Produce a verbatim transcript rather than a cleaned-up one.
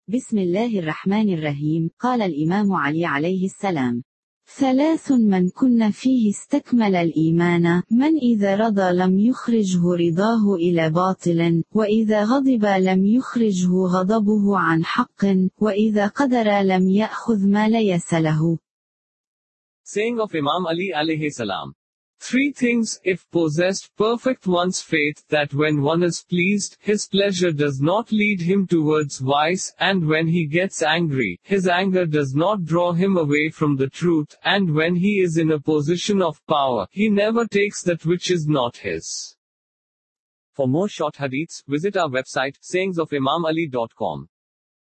بسم الله الرحمن الرحيم. قال الإمام علي عليه السلام: ثلاث من كن فيه استكمل الإيمان: من إذا رضى لم يخرجه رضاه إلى باطل، وإذا غضب لم يخرجه غضبه عن حق، وإذا قدر لم يأخذ ما ليس له. Saying of Imam Ali alayhi salam. Three things, if possessed, perfect one's faith, that when one is pleased, his pleasure does not lead him towards vice, and when he gets angry, his anger does not draw him away from the truth, and when he is in a position of power, he never takes that which is not his. For more short hadiths, visit our website, sayings of imam ali dot com.